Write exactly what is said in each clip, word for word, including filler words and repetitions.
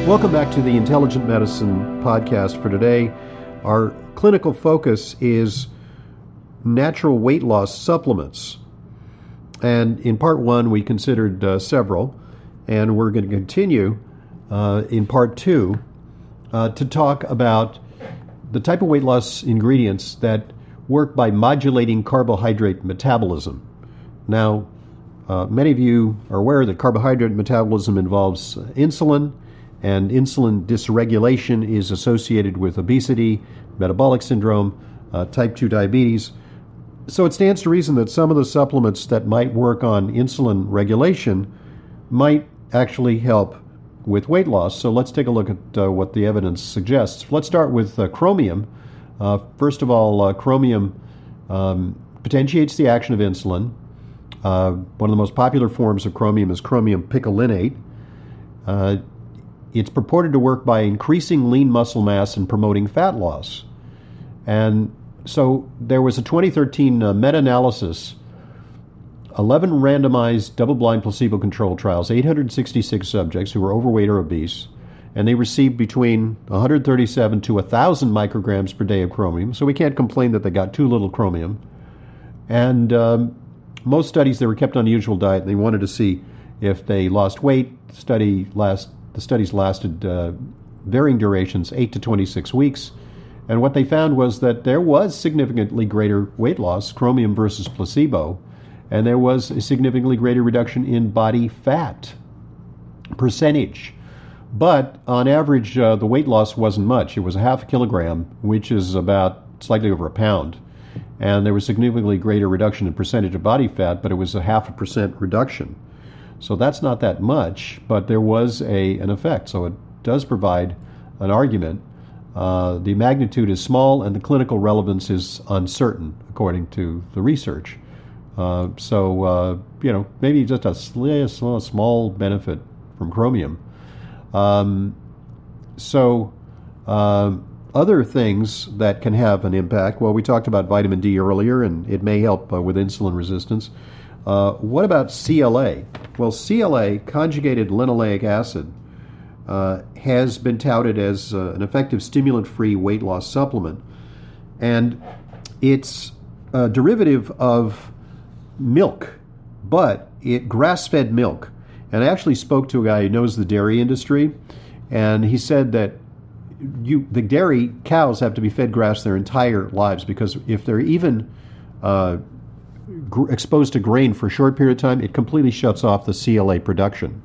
Welcome back to the Intelligent Medicine podcast. For today, our clinical focus is natural weight loss supplements. And in part one, we considered uh, several, and we're going to continue uh, in part two uh, to talk about the type of weight loss ingredients that work by modulating carbohydrate metabolism. Now, uh, many of you are aware that carbohydrate metabolism involves uh, insulin, and insulin dysregulation is associated with obesity, metabolic syndrome, uh, type two diabetes. So it stands to reason that some of the supplements that might work on insulin regulation might actually help with weight loss. So let's take a look at uh, what the evidence suggests. Let's start with uh, chromium. Uh, first of all, uh, chromium um, potentiates the action of insulin. Uh, one of the most popular forms of chromium is chromium picolinate. Uh, it's purported to work by increasing lean muscle mass and promoting fat loss. And so there was a twenty thirteen uh, meta-analysis, eleven randomized double-blind placebo-controlled trials, eight hundred sixty-six subjects who were overweight or obese, and they received between one hundred thirty-seven to one thousand micrograms per day of chromium, so we can't complain that they got too little chromium. And um, most studies, they were kept on the usual diet, and they wanted to see if they lost weight. The, study last, the studies lasted uh, varying durations, eight to twenty-six weeks. And what they found was that there was significantly greater weight loss, chromium versus placebo, and there was a significantly greater reduction in body fat percentage. But on average, uh, the weight loss wasn't much. It was a half a kilogram, which is about slightly over a pound. And there was significantly greater reduction in percentage of body fat, but it was a half a percent reduction. So that's not that much, but there was a an effect. So it does provide an argument. Uh, the magnitude is small, and the clinical relevance is uncertain, according to the research. Uh, so, uh, you know, maybe just a small, small benefit from chromium. Um, so, uh, other things that can have an impact, well, we talked about vitamin D earlier, and it may help uh, with insulin resistance. Uh, what about C L A? Well, C L A, conjugated linoleic acid, uh, has been touted as uh, an effective stimulant-free weight loss supplement. And it's a derivative of milk, but it grass-fed milk. And I actually spoke to a guy who knows the dairy industry, and he said that you the dairy cows have to be fed grass their entire lives, because if they're even uh, gr- exposed to grain for a short period of time, it completely shuts off the C L A production.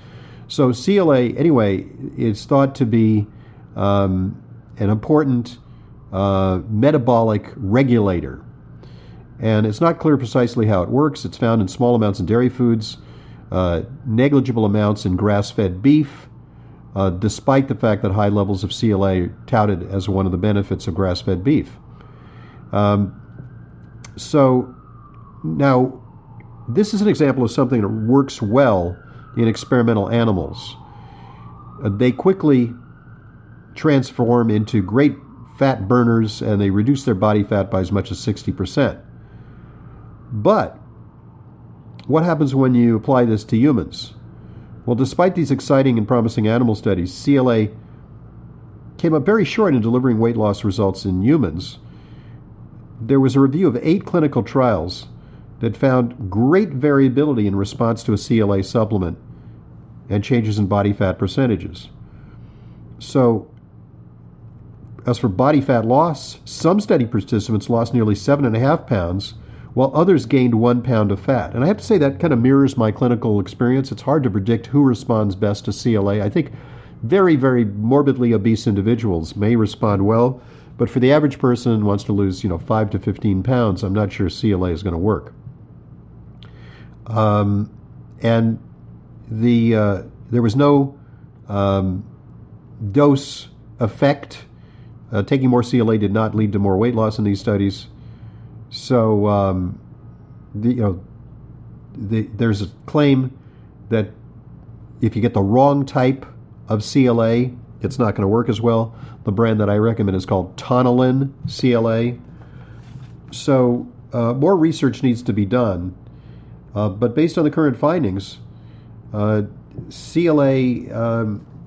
So C L A, anyway, is thought to be um, an important uh, metabolic regulator. And it's not clear precisely how it works. It's found in small amounts in dairy foods, uh, negligible amounts in grass-fed beef, uh, despite the fact that high levels of C L A are touted as one of the benefits of grass-fed beef. Um, so now, this is an example of something that works well in experimental animals. Uh, they quickly transform into great fat burners, and they reduce their body fat by as much as sixty percent. But what happens when you apply this to humans? Well, despite these exciting and promising animal studies, C L A came up very short in delivering weight loss results in humans. There was a review of eight clinical trials that found great variability in response to a C L A supplement and changes in body fat percentages. So, as for body fat loss, some study participants lost nearly seven and a half pounds, while others gained one pound of fat. And I have to say that kind of mirrors my clinical experience. It's hard to predict who responds best to C L A. I think very, very morbidly obese individuals may respond well, but for the average person who wants to lose, you know, five to fifteen pounds, I'm not sure C L A is going to work. Um, and the uh, there was no um, dose effect. Uh, taking more C L A did not lead to more weight loss in these studies. So, um, the, you know, the, there's a claim that if you get the wrong type of C L A, it's not going to work as well. The brand that I recommend is called Tonilin C L A. So, uh, more research needs to be done. Uh, but based on the current findings, uh, C L A um,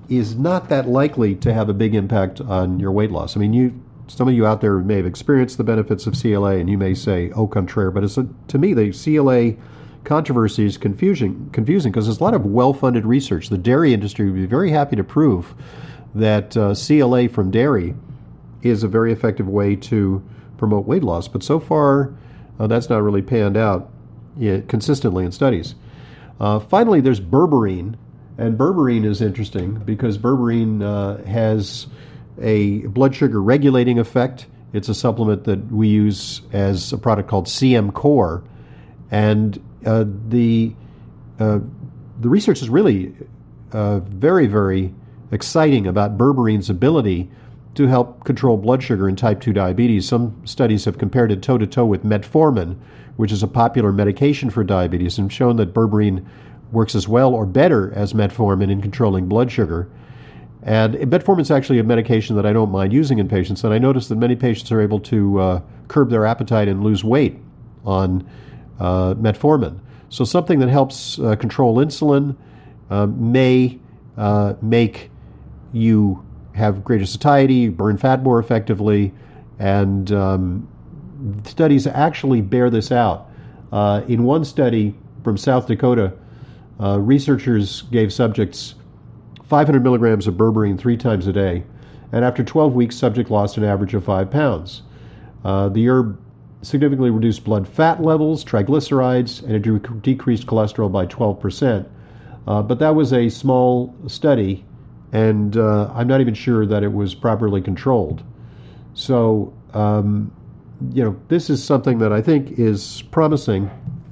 is not that likely to have a big impact on your weight loss. I mean, you, some of you out there may have experienced the benefits of C L A, and you may say, "Au contraire," but it's a, to me, the C L A controversy is confusing, confusing because there's a lot of well-funded research. The dairy industry would be very happy to prove that uh, C L A from dairy is a very effective way to promote weight loss, but so far uh, that's not really panned out yeah, consistently in studies. Uh, finally, there's berberine, and berberine is interesting because berberine uh, has a blood sugar regulating effect. It's a supplement that we use as a product called C M Core, and uh, the uh, the research is really uh, very, very exciting about berberine's ability to help control blood sugar in type two diabetes. Some studies have compared it toe-to-toe with metformin, which is a popular medication for diabetes, and shown that berberine works as well or better as metformin in controlling blood sugar. And metformin is actually a medication that I don't mind using in patients, and I noticed that many patients are able to uh, curb their appetite and lose weight on uh, metformin. So something that helps uh, control insulin uh, may uh, make you have greater satiety, burn fat more effectively, and um, studies actually bear this out. Uh, in one study from South Dakota, uh, researchers gave subjects five hundred milligrams of berberine three times a day, and after twelve weeks, subject lost an average of five pounds. Uh, the herb significantly reduced blood fat levels, triglycerides, and it de- decreased cholesterol by twelve percent. Uh, but that was a small study, and uh, I'm not even sure that it was properly controlled. So, um, you know, this is something that I think is promising,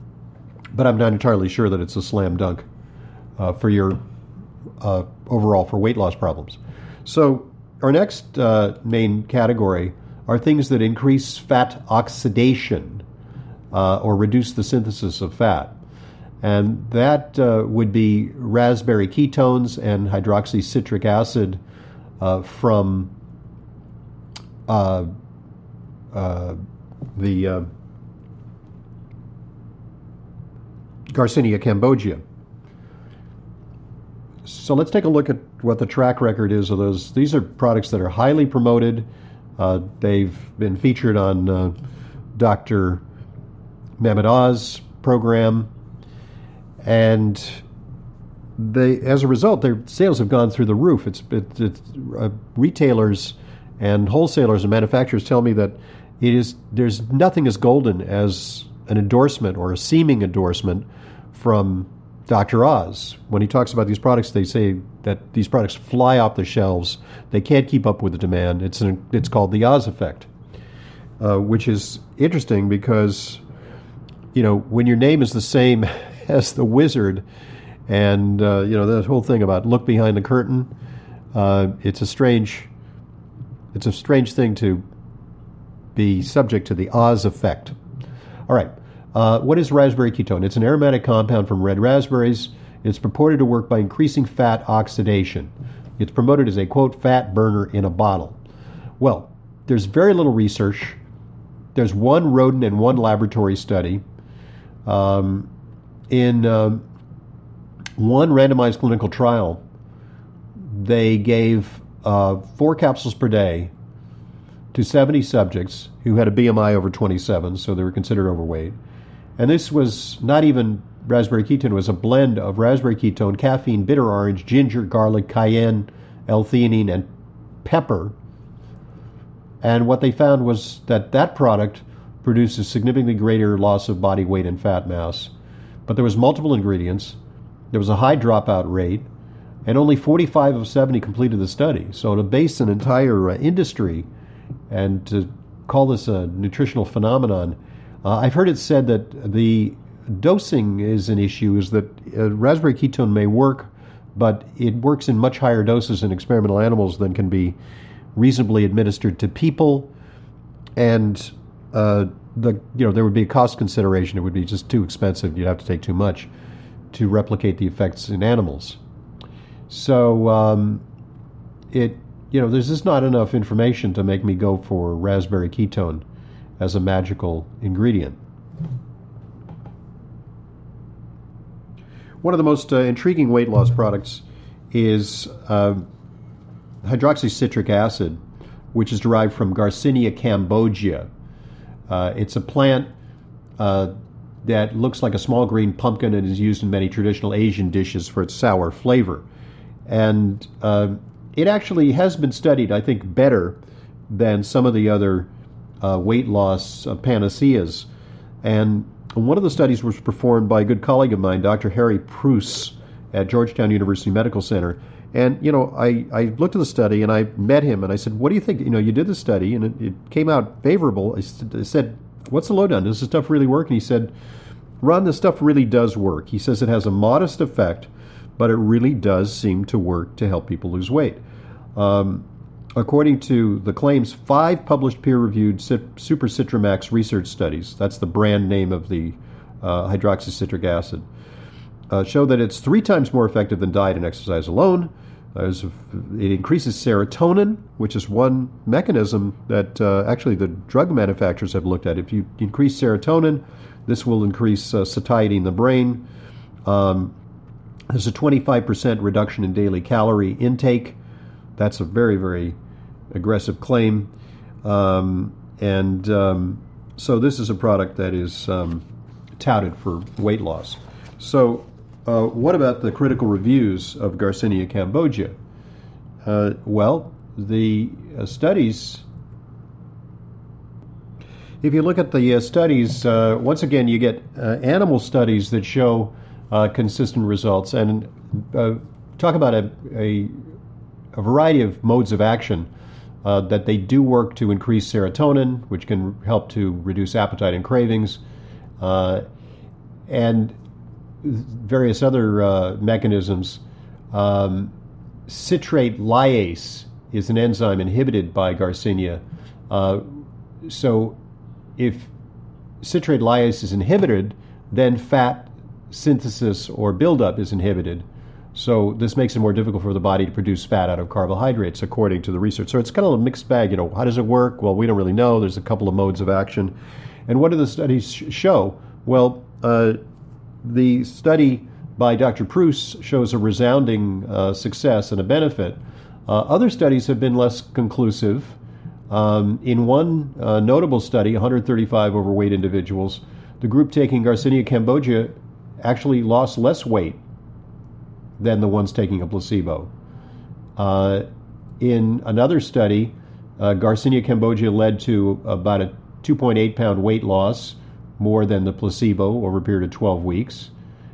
but I'm not entirely sure that it's a slam dunk uh, for your uh, overall for weight loss problems. So, our next uh, main category are things that increase fat oxidation uh, or reduce the synthesis of fat. And that uh, would be raspberry ketones and hydroxycitric acid uh, from uh, uh, the uh, Garcinia cambogia. So let's take a look at what the track record is of those. These are products that are highly promoted. Uh, they've been featured on uh, Doctor Mehmet Oz's program. And they, as a result, their sales have gone through the roof. It's, it, it's uh, retailers and wholesalers and manufacturers tell me that it is there's nothing as golden as an endorsement or a seeming endorsement from Doctor Oz. When he talks about these products, they say that these products fly off the shelves. They can't keep up with the demand. It's an, it's called the Oz effect, uh, which is interesting because, you know, when your name is the same as the wizard, and uh, you know that whole thing about look behind the curtain. Uh, it's a strange, it's a strange thing to be subject to the Oz effect. All right, uh, what is raspberry ketone? It's an aromatic compound from red raspberries. It's purported to work by increasing fat oxidation. It's promoted as a quote fat burner in a bottle. Well, there's very little research. There's one rodent and one laboratory study. Um, In um, one randomized clinical trial, they gave uh, four capsules per day to seventy subjects who had a B M I over twenty-seven, so they were considered overweight. And this was not even raspberry ketone, it was a blend of raspberry ketone, caffeine, bitter orange, ginger, garlic, cayenne, L-theanine, and pepper. And what they found was that that product produces significantly greater loss of body weight and fat mass. But there was multiple ingredients, there was a high dropout rate, and only forty-five of seventy completed the study. So to base an entire uh, industry and to call this a nutritional phenomenon, uh, I've heard it said that the dosing is an issue, is that uh, raspberry ketone may work, but it works in much higher doses in experimental animals than can be reasonably administered to people, and uh, the you know there would be a cost consideration. It would be just too expensive. You'd have to take too much to replicate the effects in animals. So um, it you know there's just not enough information to make me go for raspberry ketone as a magical ingredient. One of the most uh, intriguing weight loss products is uh, hydroxycitric acid, which is derived from Garcinia cambogia. Uh, it's a plant uh, that looks like a small green pumpkin and is used in many traditional Asian dishes for its sour flavor. And uh, it actually has been studied, I think, better than some of the other uh, weight loss uh, panaceas. And one of the studies was performed by a good colleague of mine, Doctor Harry Preuss, at Georgetown University Medical Center. And, you know, I, I looked at the study and I met him and I said, what do you think? You know, you did the study and it, it came out favorable. I said, what's the lowdown? Does this stuff really work? And he said, Ron, this stuff really does work. He says it has a modest effect, but it really does seem to work to help people lose weight. Um, according to the claims, five published peer-reviewed Super Citramax research studies, that's the brand name of the uh, hydroxycitric acid, uh, show that it's three times more effective than diet and exercise alone. There's, it increases serotonin, which is one mechanism that uh, actually the drug manufacturers have looked at. If you increase serotonin, this will increase uh, satiety in the brain. Um, there's a twenty-five percent reduction in daily calorie intake. That's a very, very aggressive claim. Um, and um, so this is a product that is um, touted for weight loss. So uh, what about the critical reviews of Garcinia cambogia? Uh, well, the uh, studies, if you look at the uh, studies, uh, once again, you get uh, animal studies that show uh, consistent results. And uh, talk about a, a, a variety of modes of action. Uh, that they do work to increase serotonin, which can help to reduce appetite and cravings, uh, and various other uh, mechanisms. Um, citrate lyase is an enzyme inhibited by Garcinia. Uh, so if citrate lyase is inhibited, then fat synthesis or buildup is inhibited. So this makes it more difficult for the body to produce fat out of carbohydrates, according to the research. So it's kind of a mixed bag. You know, how does it work? Well, we don't really know. There's a couple of modes of action. And what do the studies sh- show? Well, uh, the study by Doctor Preuss shows a resounding uh, success and a benefit. Uh, other studies have been less conclusive. Um, in one uh, notable study, one hundred thirty-five overweight individuals, the group taking Garcinia cambogia actually lost less weight than the ones taking a placebo. Uh, in another study, uh, Garcinia cambogia led to about a two point eight pound weight loss, more than the placebo over a period of twelve weeks.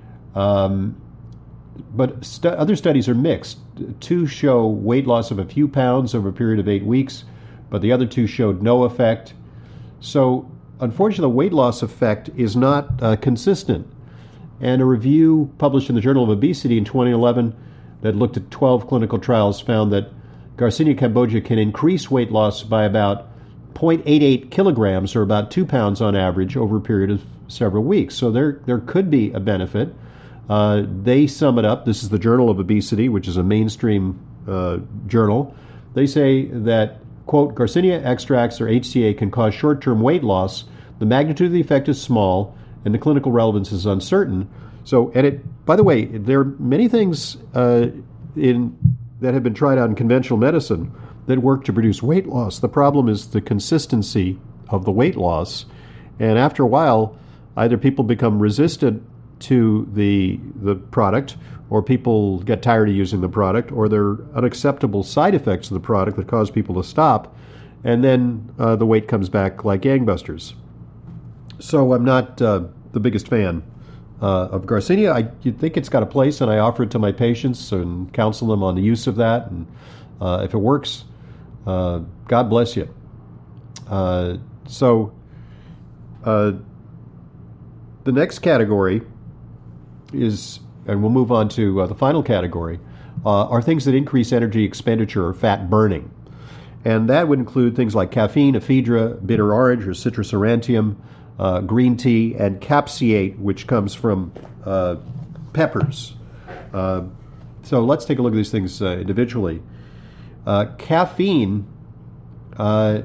Um, but stu- other studies are mixed. Two show weight loss of a few pounds over a period of eight weeks, but the other two showed no effect. So, unfortunately, the weight loss effect is not uh, consistent. And a review published in the Journal of Obesity in twenty eleven that looked at twelve clinical trials found that Garcinia cambogia can increase weight loss by about zero point eight eight kilograms, or about two pounds on average, over a period of several weeks. So there, there could be a benefit. Uh, they sum it up. This is the Journal of Obesity, which is a mainstream uh, journal. They say that, quote, Garcinia extracts, or H C A, can cause short-term weight loss. The magnitude of the effect is small, and the clinical relevance is uncertain. So, and it, by the way, there are many things uh, in that have been tried out in conventional medicine that work to produce weight loss. The problem is the consistency of the weight loss. And after a while, either people become resistant to the the product, or people get tired of using the product, or there are unacceptable side effects of the product that cause people to stop, and then uh, the weight comes back like gangbusters. So I'm not uh, the biggest fan uh, of Garcinia. I you think it's got a place, and I offer it to my patients and counsel them on the use of that. And uh, if it works, uh, God bless you. Uh, so uh, the next category is, and we'll move on to uh, the final category, uh, are things that increase energy expenditure or fat burning. And that would include things like caffeine, ephedra, bitter orange or citrus aurantium, Uh, green tea, and capsaicin, which comes from uh, peppers. Uh, so let's take a look at these things uh, individually. Uh, caffeine uh,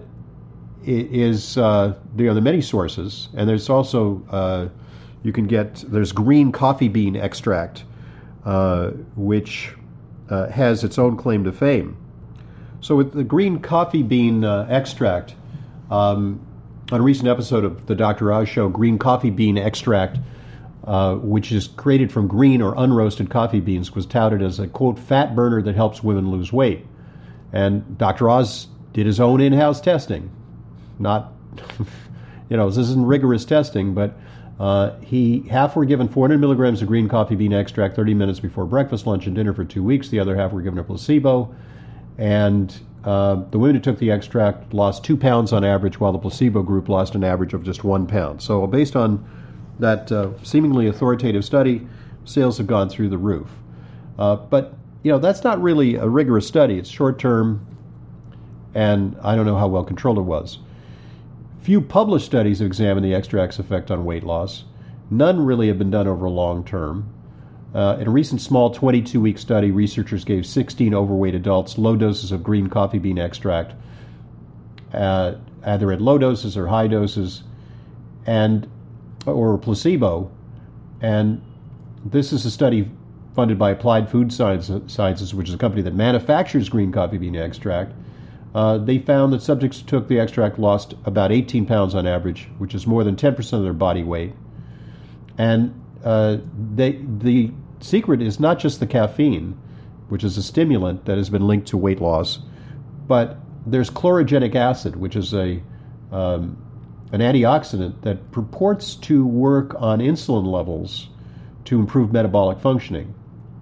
is, uh, you know, there are many sources, and there's also, uh, you can get, there's green coffee bean extract, uh, which uh, has its own claim to fame. So with the green coffee bean uh, extract, um, on a recent episode of the Doctor Oz Show, green coffee bean extract, uh, which is created from green or unroasted coffee beans, was touted as a, quote, fat burner that helps women lose weight. And Doctor Oz did his own in-house testing. Not, you know, this isn't rigorous testing, but uh, he half were given four hundred milligrams of green coffee bean extract thirty minutes before breakfast, lunch, and dinner for two weeks. The other half were given a placebo. And uh, the women who took the extract lost two pounds on average, while the placebo group lost an average of just one pound. So based on that uh, seemingly authoritative study, sales have gone through the roof. Uh, but, you know, that's not really a rigorous study. It's short-term, and I don't know how well controlled it was. Few published studies have examined the extract's effect on weight loss. None really have been done over a long term. Uh, in a recent small twenty-two week study, researchers gave sixteen overweight adults low doses of green coffee bean extract, uh, either at low doses or high doses, and or placebo. And this is a study funded by Applied Food Sciences, which is a company that manufactures green coffee bean extract. Uh, they found that subjects who took the extract lost about eighteen pounds on average, which is more than ten percent of their body weight. And uh, they, the secret is not just the caffeine, which is a stimulant that has been linked to weight loss, but there's chlorogenic acid, which is a um, an antioxidant that purports to work on insulin levels to improve metabolic functioning.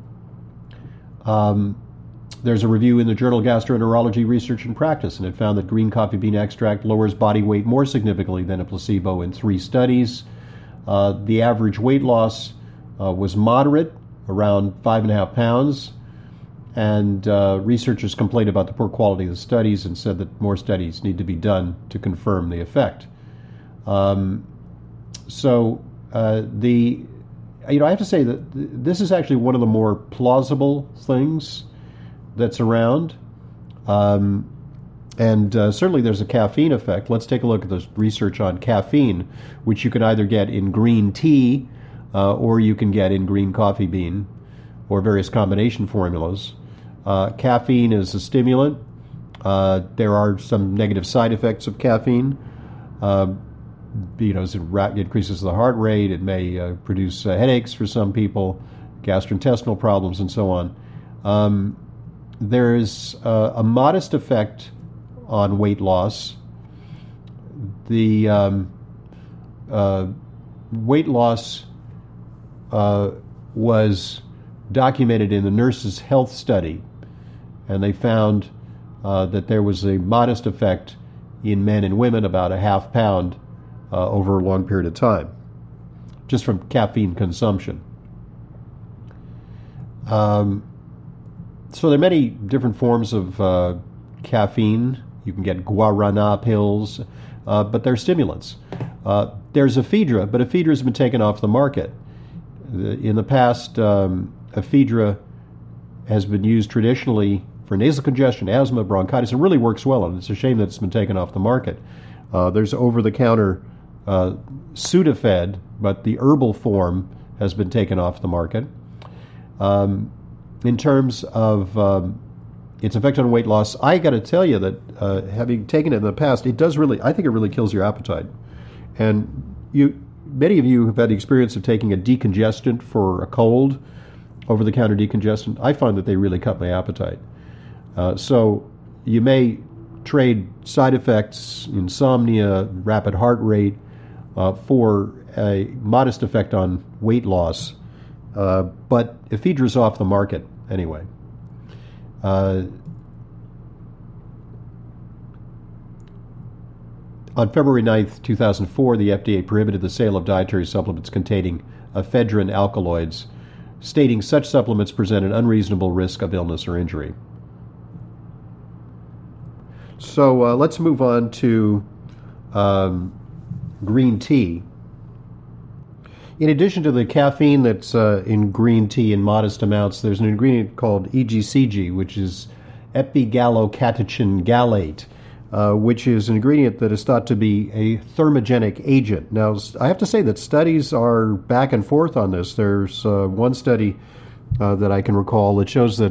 Um, There's a review in the journal Gastroenterology Research and Practice, and it found that green coffee bean extract lowers body weight more significantly than a placebo in three studies. Uh, the average weight loss uh, was moderate, around five and a half pounds, and uh, researchers complained about the poor quality of the studies and said that more studies need to be done to confirm the effect. Um, so uh, the, you know, I have to say that th- this is actually one of the more plausible things that's around, um, and uh, certainly there's a caffeine effect. Let's take a look at the research on caffeine, which you can either get in green tea uh, or you can get in green coffee bean or various combination formulas. Uh, caffeine is a stimulant. Uh, there are some negative side effects of caffeine. Uh, you know, it increases the heart rate. It may uh, produce uh, headaches for some people, gastrointestinal problems, and so on. Um, There is uh, a modest effect on weight loss. The um, uh, weight loss uh, was documented in the Nurses' Health Study, and they found uh, that there was a modest effect in men and women, about a half pound uh, over a long period of time, just from caffeine consumption. Um, So there are many different forms of uh, caffeine. You can get guarana pills, uh, but they're stimulants. Uh, there's ephedra, but ephedra has been taken off the market. In the past, um, ephedra has been used traditionally for nasal congestion, asthma, bronchitis. It really works well, and it's a shame that it's been taken off the market. Uh, there's over-the-counter uh, Sudafed, but the herbal form has been taken off the market. Um, In terms of um, its effect on weight loss, I got to tell you that uh, having taken it in the past, it does really, I think it really kills your appetite. And you, many of you have had the experience of taking a decongestant for a cold, over-the-counter decongestant. I find that they really cut my appetite. Uh, so you may trade side effects, insomnia, rapid heart rate, uh, for a modest effect on weight loss. Uh, but ephedra is off the market anyway. Uh, on February ninth, two thousand four, the F D A prohibited the sale of dietary supplements containing ephedrine alkaloids, stating such supplements present an unreasonable risk of illness or injury. So uh, let's move on to um, green tea. In addition to the caffeine that's uh, in green tea in modest amounts, there's an ingredient called E G C G, which is epigallocatechin gallate, uh, which is an ingredient that is thought to be a thermogenic agent. Now, I have to say that studies are back and forth on this. There's uh, one study uh, that I can recall that shows that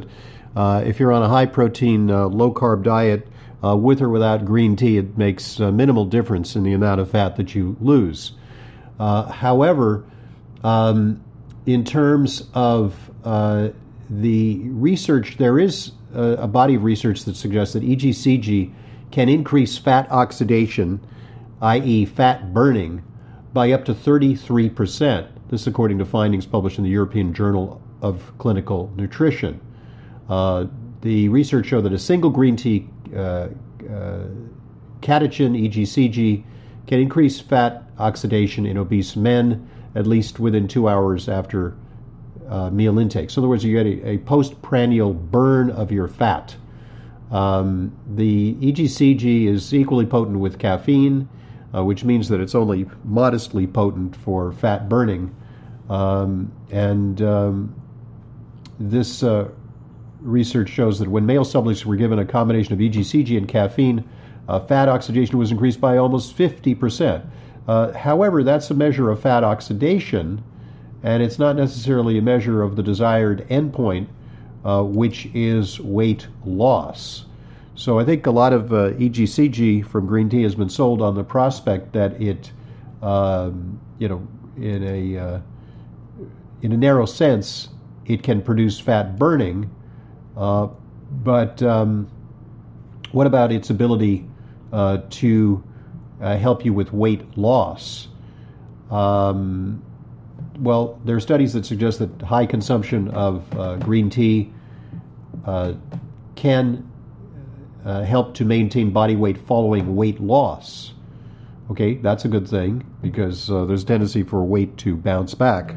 Uh, if you're on a high-protein, uh, low-carb diet, uh, with or without green tea, it makes a minimal difference in the amount of fat that you lose. Uh, however, um, in terms of uh, the research, there is a, a body of research that suggests that E G C G can increase fat oxidation, that is fat burning, by up to thirty-three percent. This according to findings published in the European Journal of Clinical Nutrition. Uh, the research showed that a single green tea uh, uh, catechin, E G C G, can increase fat oxidation in obese men at least within two hours after uh, meal intake. So in other words, you get a, a postprandial burn of your fat. Um, the E G C G is equally potent with caffeine, uh, which means that it's only modestly potent for fat burning. Um, and um, this uh, research shows that when male subjects were given a combination of E G C G and caffeine, uh, fat oxidation was increased by almost fifty percent. Uh, however, that's a measure of fat oxidation, and it's not necessarily a measure of the desired endpoint, uh, which is weight loss. So I think a lot of uh, E G C G from green tea has been sold on the prospect that it, um, you know, in a uh, in a narrow sense, it can produce fat burning. Uh, but um, what about its ability uh, to uh, help you with weight loss? Um, well, there are studies that suggest that high consumption of uh, green tea uh, can uh, help to maintain body weight following weight loss. Okay, that's a good thing because uh, there's a tendency for weight to bounce back.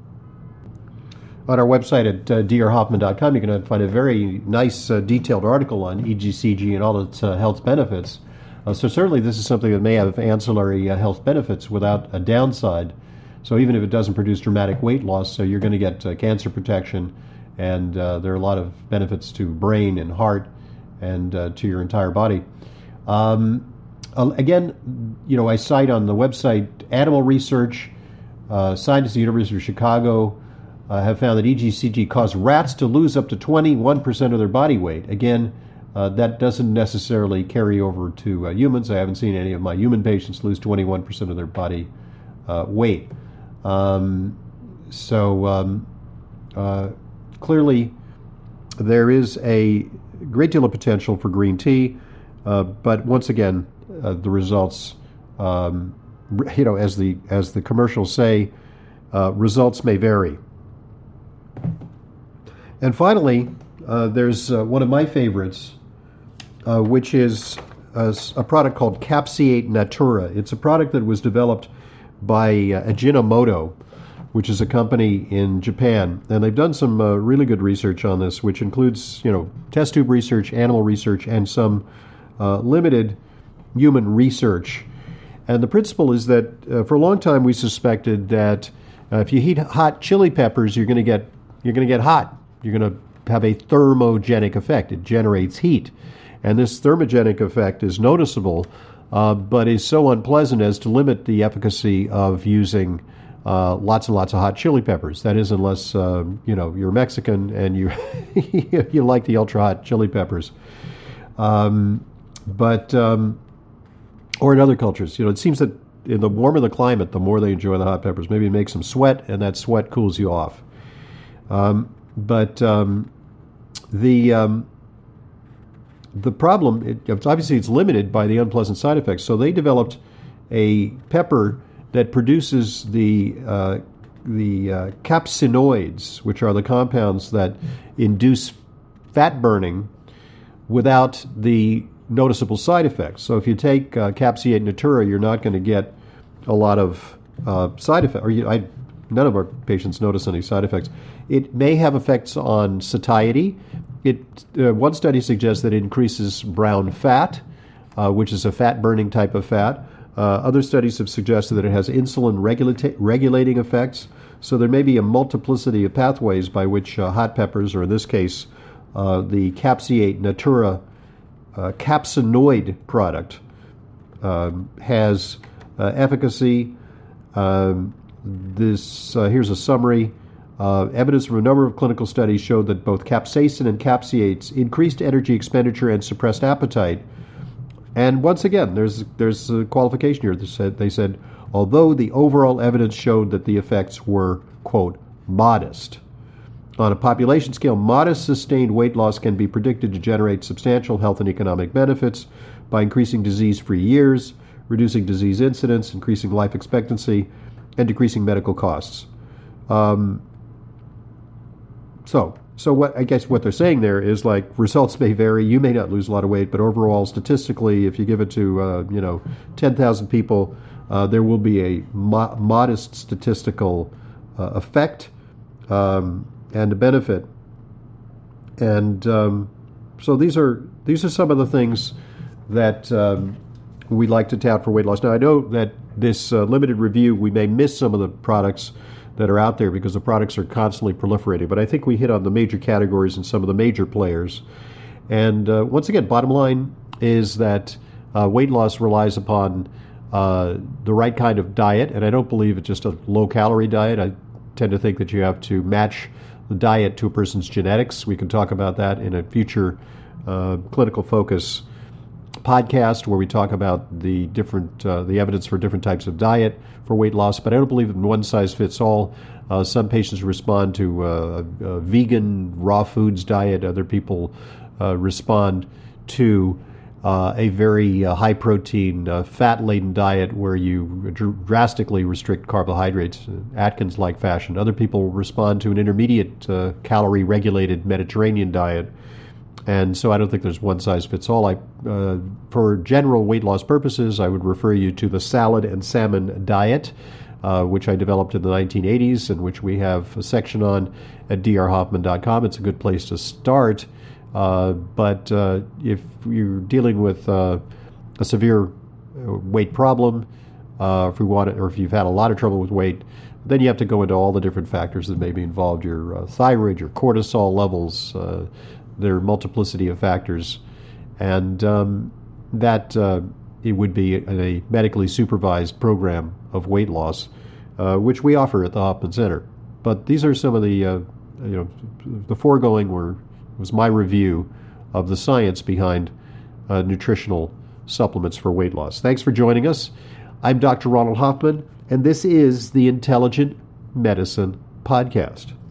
On our website at uh, d r hoffman dot com, you can find a very nice, uh, detailed article on E G C G and all its uh, health benefits. Uh, so certainly this is something that may have ancillary uh, health benefits without a downside. So even if it doesn't produce dramatic weight loss, so you're going to get uh, cancer protection, and uh, there are a lot of benefits to brain and heart and uh, to your entire body. Um, again, you know, I cite on the website animal research. Uh, scientists at the University of Chicago Uh, have found that E G C G caused rats to lose up to twenty-one percent of their body weight. Again, uh, that doesn't necessarily carry over to uh, humans. I haven't seen any of my human patients lose twenty-one percent of their body uh, weight. Um, so um, uh, clearly there is a great deal of potential for green tea, uh, but once again, uh, the results, um, you know, as the as the commercials say, uh, results may vary. And finally, uh, there's uh, one of my favorites, uh, which is a, a product called Capsiate Natura. It's a product that was developed by uh, Ajinomoto, which is a company in Japan. And they've done some uh, really good research on this, which includes, you know, test tube research, animal research, and some uh, limited human research. And the principle is that uh, for a long time we suspected that uh, if you heat hot chili peppers, you're going to get you're going to get hot. You're going to have a thermogenic effect. It generates heat. And this thermogenic effect is noticeable, uh, but is so unpleasant as to limit the efficacy of using uh, lots and lots of hot chili peppers. That is, unless, uh, you know, you're Mexican and you you like the ultra-hot chili peppers. Um, but, um, or in other cultures, you know, it seems that in the warmer the climate, the more they enjoy the hot peppers. Maybe it makes them sweat, and that sweat cools you off. Um, But um, the um, the problem, it, obviously it's limited by the unpleasant side effects. So they developed a pepper that produces the uh, the uh, capsinoids, which are the compounds that induce fat burning without the noticeable side effects. So if you take uh, Capsiate Natura, you're not going to get a lot of uh, side effects. Or you, I, none of our patients notice any side effects. It may have effects on satiety. It uh, one study suggests that it increases brown fat, uh, which is a fat-burning type of fat. Uh, other studies have suggested that it has insulin regulata- regulating effects. So there may be a multiplicity of pathways by which uh, hot peppers, or in this case, uh, the Capsiate Natura uh, capsinoid product, um, has uh, efficacy. Um, this uh, here's a summary. Uh, evidence from a number of clinical studies showed that both capsaicin and capsiates increased energy expenditure and suppressed appetite. And once again, there's there's a qualification here. They said, they said, although the overall evidence showed that the effects were, quote, modest. On a population scale, modest sustained weight loss can be predicted to generate substantial health and economic benefits by increasing disease-free years, reducing disease incidence, increasing life expectancy, and decreasing medical costs. Um, So, so what I guess what they're saying there is, like, results may vary. You may not lose a lot of weight, but overall, statistically, if you give it to uh, you know ten thousand people, uh, there will be a mo- modest statistical uh, effect um, and a benefit. And um, so these are these are some of the things that um, we like to tout for weight loss. Now, I know that this uh, limited review, we may miss some of the products that are out there because the products are constantly proliferating. But I think we hit on the major categories and some of the major players. And uh, once again, bottom line is that uh, weight loss relies upon uh, the right kind of diet. And I don't believe it's just a low-calorie diet. I tend to think that you have to match the diet to a person's genetics. We can talk about that in a future uh, Clinical Focus podcast where we talk about the different uh, the evidence for different types of diet for weight loss, but I don't believe in one size fits all. Uh, some patients respond to uh, a, a vegan raw foods diet. Other people uh, respond to uh, a very uh, high protein, uh, fat laden diet where you dr- drastically restrict carbohydrates, Atkins-like fashion. Other people respond to an intermediate uh, calorie regulated Mediterranean diet. And so I don't think there's one size fits all. I, uh, for general weight loss purposes, I would refer you to the salad and salmon diet, uh, which I developed in the nineteen eighties and which we have a section on at d r hoffman dot com. It's a good place to start. Uh, but uh, if you're dealing with uh, a severe weight problem, uh, if we want it, or if you've had a lot of trouble with weight, then you have to go into all the different factors that may be involved, your uh, thyroid, your cortisol levels. Uh, there are multiplicity of factors. And um, that uh, it would be a, a medically supervised program of weight loss, uh, which we offer at the Hoffman Center. But these are some of the, uh, you know, the foregoing were was my review of the science behind uh, nutritional supplements for weight loss. Thanks for joining us. I'm Doctor Ronald Hoffman, and this is the Intelligent Medicine Podcast.